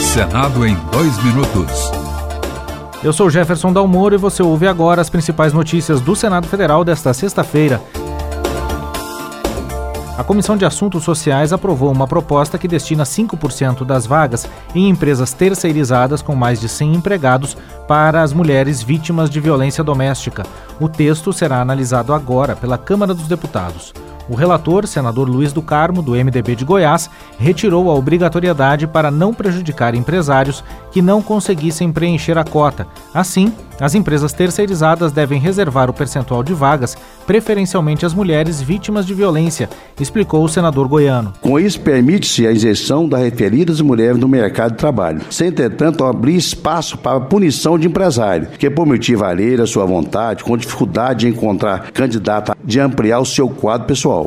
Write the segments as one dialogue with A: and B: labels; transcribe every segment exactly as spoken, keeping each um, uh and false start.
A: Senado em dois minutos.
B: Eu sou Jefferson Dalmoro e você ouve agora as principais notícias do Senado Federal desta sexta-feira. A Comissão de Assuntos Sociais aprovou uma proposta que destina cinco por cento das vagas em empresas terceirizadas com mais de cem empregados para as mulheres vítimas de violência doméstica. O texto será analisado agora pela Câmara dos Deputados. O relator, senador Luiz do Carmo, do M D B de Goiás, retirou a obrigatoriedade para não prejudicar empresários que não conseguissem preencher a cota. Assim, as empresas terceirizadas devem reservar o percentual de vagas, preferencialmente às mulheres vítimas de violência, explicou o senador goiano.
C: Com isso, permite-se a inserção das referidas mulheres no mercado de trabalho, sem, entretanto, abrir espaço para a punição de empresário, que por motivo alheio à sua vontade, com dificuldade de encontrar candidata, de ampliar o seu quadro pessoal.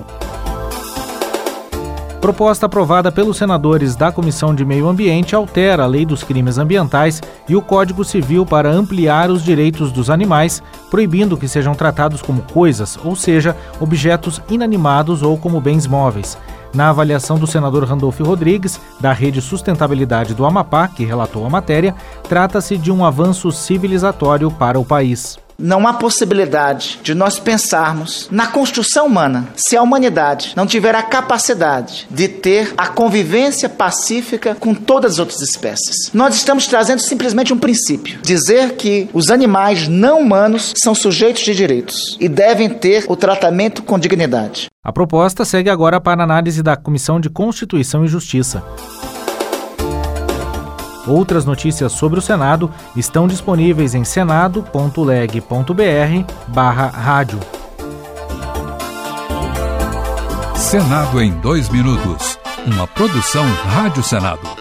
B: Proposta aprovada pelos senadores da Comissão de Meio Ambiente altera a Lei dos Crimes Ambientais e o Código Civil para ampliar os direitos dos animais, proibindo que sejam tratados como coisas, ou seja, objetos inanimados ou como bens móveis. Na avaliação do senador Randolfo Rodrigues, da Rede Sustentabilidade do Amapá, que relatou a matéria, trata-se de um avanço civilizatório para o país.
D: Não há possibilidade de nós pensarmos na construção humana se a humanidade não tiver a capacidade de ter a convivência pacífica com todas as outras espécies. Nós estamos trazendo simplesmente um princípio: dizer que os animais não humanos são sujeitos de direitos e devem ter o tratamento com dignidade.
B: A proposta segue agora para a análise da Comissão de Constituição e Justiça. Outras notícias sobre o Senado estão disponíveis em senado ponto leg ponto br barra rádio.
A: Senado em dois minutos. Uma produção Rádio Senado.